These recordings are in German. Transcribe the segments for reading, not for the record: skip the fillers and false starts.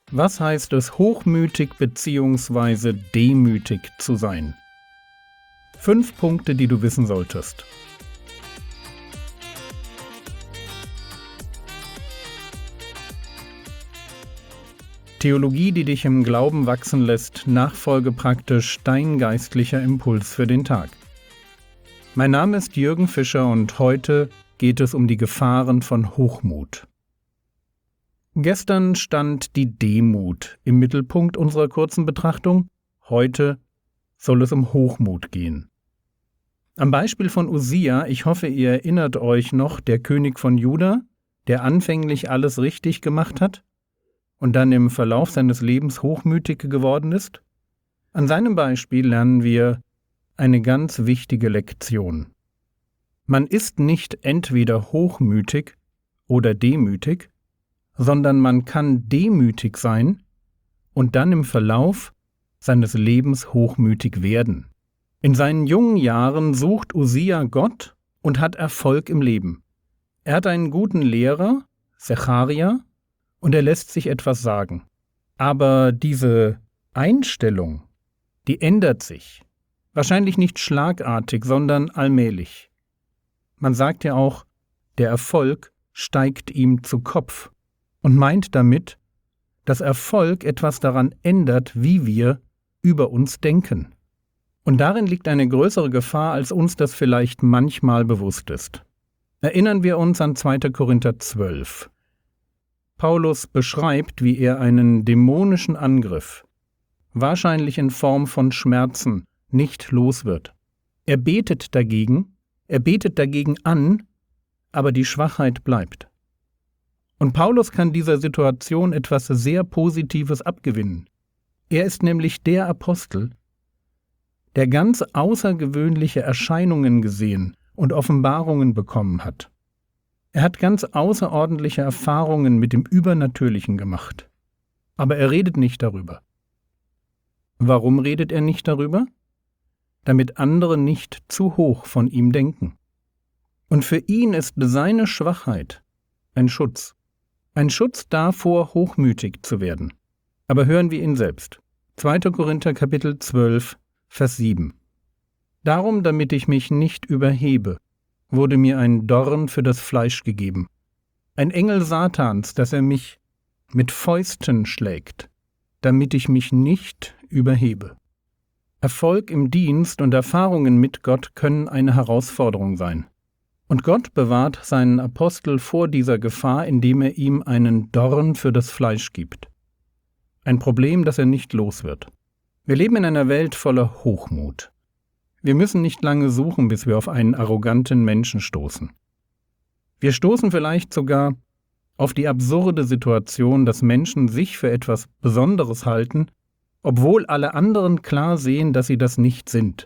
Was heißt es, hochmütig bzw. demütig zu sein? 5 Punkte, die du wissen solltest. Theologie, die dich im Glauben wachsen lässt, nachfolge praktisch dein geistlicher Impuls für den Tag. Mein Name ist Jürgen Fischer und heute geht es um die Gefahren von Hochmut. Gestern stand die Demut im Mittelpunkt unserer kurzen Betrachtung. Heute soll es um Hochmut gehen. Am Beispiel von Usia, ich hoffe, ihr erinnert euch noch, der König von Juda, der anfänglich alles richtig gemacht hat und dann im Verlauf seines Lebens hochmütig geworden ist. An seinem Beispiel lernen wir eine ganz wichtige Lektion. Man ist nicht entweder hochmütig oder demütig, sondern man kann demütig sein und dann im Verlauf seines Lebens hochmütig werden. In seinen jungen Jahren sucht Usia Gott und hat Erfolg im Leben. Er hat einen guten Lehrer, Secharia, und er lässt sich etwas sagen. Aber diese Einstellung, die ändert sich. Wahrscheinlich nicht schlagartig, sondern allmählich. Man sagt ja auch, der Erfolg steigt ihm zu Kopf und meint damit, dass Erfolg etwas daran ändert, wie wir über uns denken. Und darin liegt eine größere Gefahr, als uns das vielleicht manchmal bewusst ist. Erinnern wir uns an 2. Korinther 12. Paulus beschreibt, wie er einen dämonischen Angriff, wahrscheinlich in Form von Schmerzen, nicht los wird. Er betet dagegen an, aber die Schwachheit bleibt. Und Paulus kann dieser Situation etwas sehr Positives abgewinnen. Er ist nämlich der Apostel, der ganz außergewöhnliche Erscheinungen gesehen und Offenbarungen bekommen hat. Er hat ganz außerordentliche Erfahrungen mit dem Übernatürlichen gemacht. Aber er redet nicht darüber. Warum redet er nicht darüber? Damit andere nicht zu hoch von ihm denken. Und für ihn ist seine Schwachheit ein Schutz. Ein Schutz davor, hochmütig zu werden. Aber hören wir ihn selbst. 2. Korinther Kapitel 12, Vers 7. Darum, damit ich mich nicht überhebe, wurde mir ein Dorn für das Fleisch gegeben. Ein Engel Satans, dass er mich mit Fäusten schlägt, damit ich mich nicht überhebe. Erfolg im Dienst und Erfahrungen mit Gott können eine Herausforderung sein. Und Gott bewahrt seinen Apostel vor dieser Gefahr, indem er ihm einen Dorn für das Fleisch gibt. Ein Problem, das er nicht los wird. Wir leben in einer Welt voller Hochmut. Wir müssen nicht lange suchen, bis wir auf einen arroganten Menschen stoßen. Wir stoßen vielleicht sogar auf die absurde Situation, dass Menschen sich für etwas Besonderes halten, obwohl alle anderen klar sehen, dass sie das nicht sind.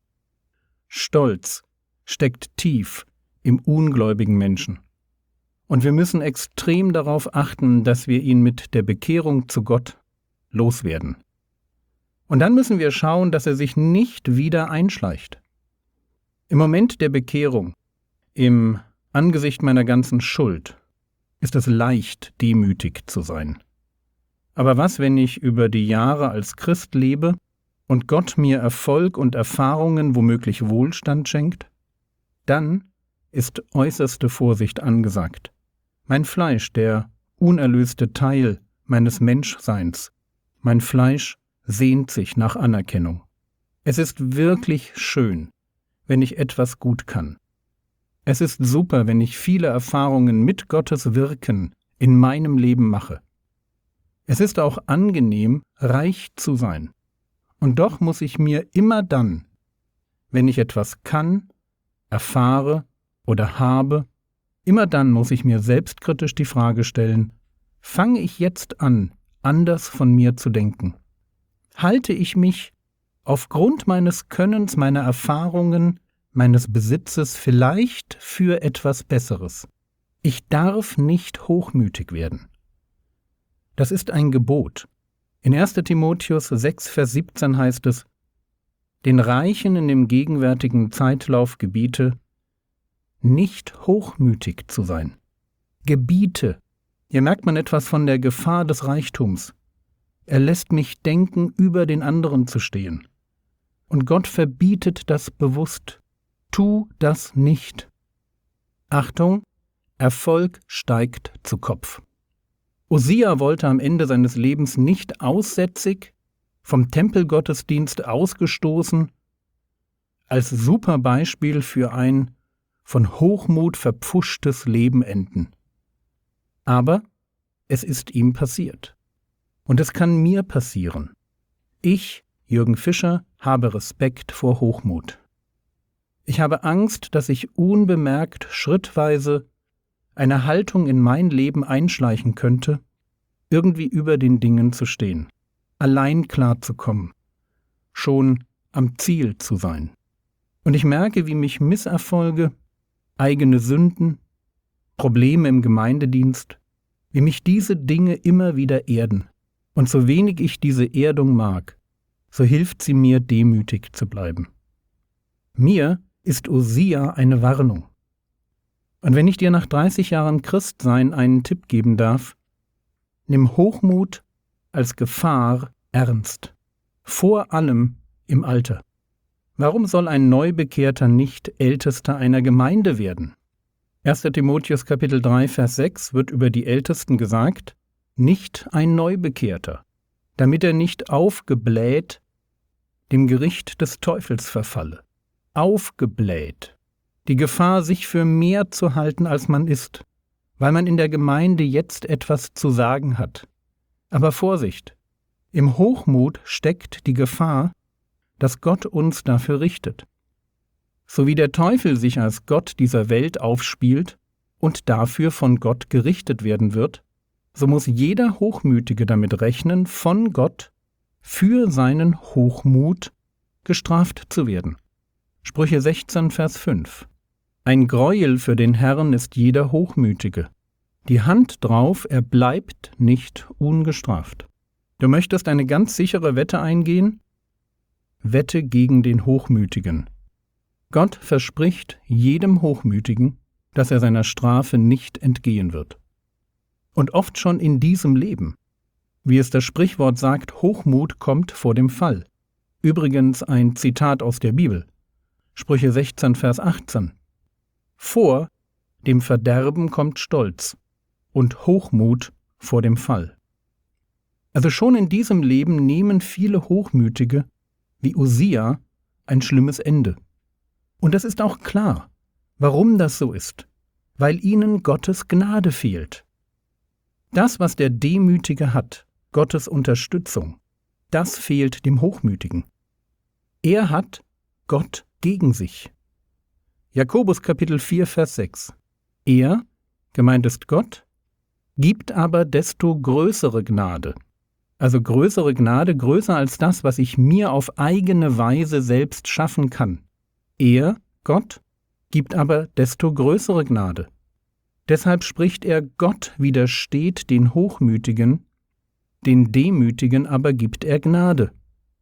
Stolz steckt tief im ungläubigen Menschen. Und wir müssen extrem darauf achten, dass wir ihn mit der Bekehrung zu Gott loswerden. Und dann müssen wir schauen, dass er sich nicht wieder einschleicht. Im Moment der Bekehrung, im Angesicht meiner ganzen Schuld, ist es leicht, demütig zu sein. Aber was, wenn ich über die Jahre als Christ lebe und Gott mir Erfolg und Erfahrungen, womöglich Wohlstand schenkt? Dann ist äußerste Vorsicht angesagt. Mein Fleisch, der unerlöste Teil meines Menschseins, mein Fleisch sehnt sich nach Anerkennung. Es ist wirklich schön, wenn ich etwas gut kann. Es ist super, wenn ich viele Erfahrungen mit Gottes Wirken in meinem Leben mache. Es ist auch angenehm, reich zu sein. Und doch muss ich mir immer dann, wenn ich etwas kann, erfahre oder habe, immer dann muss ich mir selbstkritisch die Frage stellen, fange ich jetzt an, anders von mir zu denken? Halte ich mich aufgrund meines Könnens, meiner Erfahrungen, meines Besitzes vielleicht für etwas Besseres? Ich darf nicht hochmütig werden. Das ist ein Gebot. In 1. Timotheus 6, Vers 17 heißt es, den Reichen in dem gegenwärtigen Zeitlauf gebiete, nicht hochmütig zu sein. Gebiete. Hier merkt man etwas von der Gefahr des Reichtums. Er lässt mich denken, über den anderen zu stehen. Und Gott verbietet das bewusst. Tu das nicht. Achtung, Erfolg steigt zu Kopf. Usia wollte am Ende seines Lebens nicht aussätzig, vom Tempelgottesdienst ausgestoßen, als super Beispiel für ein von Hochmut verpfuschtes Leben enden. Aber es ist ihm passiert. Und es kann mir passieren. Ich, Jürgen Fischer, habe Respekt vor Hochmut. Ich habe Angst, dass ich unbemerkt schrittweise eine Haltung in mein Leben einschleichen könnte, irgendwie über den Dingen zu stehen, allein klarzukommen, schon am Ziel zu sein. Und ich merke, wie mich Misserfolge, eigene Sünden, Probleme im Gemeindedienst, wie mich diese Dinge immer wieder erden. Und so wenig ich diese Erdung mag, so hilft sie mir, demütig zu bleiben. Mir ist Usia eine Warnung. Und wenn ich dir nach 30 Jahren Christsein einen Tipp geben darf, nimm Hochmut als Gefahr ernst, vor allem im Alter. Warum soll ein Neubekehrter nicht Ältester einer Gemeinde werden? 1. Timotheus Kapitel 3, Vers 6 wird über die Ältesten gesagt, nicht ein Neubekehrter, damit er nicht aufgebläht dem Gericht des Teufels verfalle. Aufgebläht. Die Gefahr, sich für mehr zu halten, als man ist, weil man in der Gemeinde jetzt etwas zu sagen hat. Aber Vorsicht! Im Hochmut steckt die Gefahr, dass Gott uns dafür richtet. So wie der Teufel sich als Gott dieser Welt aufspielt und dafür von Gott gerichtet werden wird, so muss jeder Hochmütige damit rechnen, von Gott für seinen Hochmut gestraft zu werden. Sprüche 16, Vers 5. Ein Greuel für den Herrn ist jeder Hochmütige. Die Hand drauf, er bleibt nicht ungestraft. Du möchtest eine ganz sichere Wette eingehen? Wette gegen den Hochmütigen. Gott verspricht jedem Hochmütigen, dass er seiner Strafe nicht entgehen wird. Und oft schon in diesem Leben. Wie es das Sprichwort sagt, Hochmut kommt vor dem Fall. Übrigens ein Zitat aus der Bibel. Sprüche 16, Vers 18. Vor dem Verderben kommt Stolz und Hochmut vor dem Fall. Also schon in diesem Leben nehmen viele Hochmütige, wie Usia, ein schlimmes Ende. Und das ist auch klar, warum das so ist. Weil ihnen Gottes Gnade fehlt. Das, was der Demütige hat, Gottes Unterstützung, das fehlt dem Hochmütigen. Er hat Gott gegen sich. Jakobus Kapitel 4, Vers 6. Er, gemeint ist Gott, gibt aber desto größere Gnade. Also größere Gnade, größer als das, was ich mir auf eigene Weise selbst schaffen kann. Er, Gott, gibt aber desto größere Gnade. Deshalb spricht er, Gott widersteht den Hochmütigen, den Demütigen aber gibt er Gnade.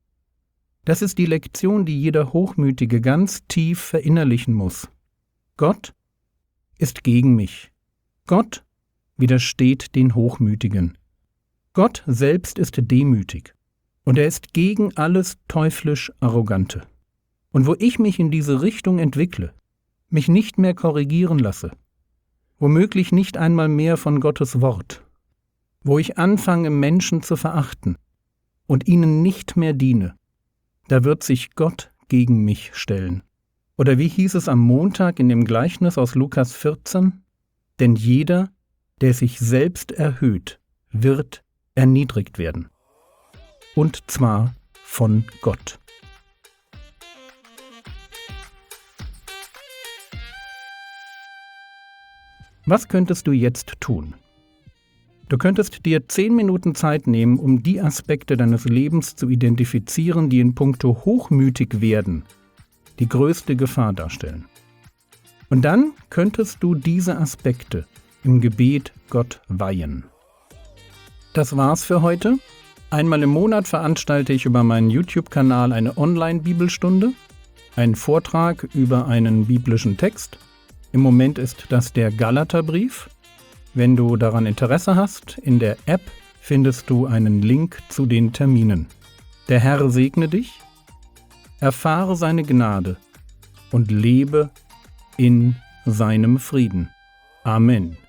Das ist die Lektion, die jeder Hochmütige ganz tief verinnerlichen muss. Gott ist gegen mich. Gott widersteht den Hochmütigen. Gott selbst ist demütig und er ist gegen alles teuflisch Arrogante. Und wo ich mich in diese Richtung entwickle, mich nicht mehr korrigieren lasse, womöglich nicht einmal mehr von Gottes Wort, wo ich anfange, Menschen zu verachten und ihnen nicht mehr diene, da wird sich Gott gegen mich stellen. Oder wie hieß es am Montag in dem Gleichnis aus Lukas 14? Denn jeder, der sich selbst erhöht, wird erniedrigt werden. Und zwar von Gott. Was könntest du jetzt tun? Du könntest dir 10 Minuten Zeit nehmen, um die Aspekte deines Lebens zu identifizieren, die in puncto hochmütig werden die größte Gefahr darstellen. Und dann könntest du diese Aspekte im Gebet Gott weihen. Das war's für heute. Einmal im Monat veranstalte ich über meinen YouTube-Kanal eine Online-Bibelstunde, einen Vortrag über einen biblischen Text. Im Moment ist das der Galaterbrief. Wenn du daran Interesse hast, in der App findest du einen Link zu den Terminen. Der Herr segne dich, erfahre seine Gnade und lebe in seinem Frieden. Amen.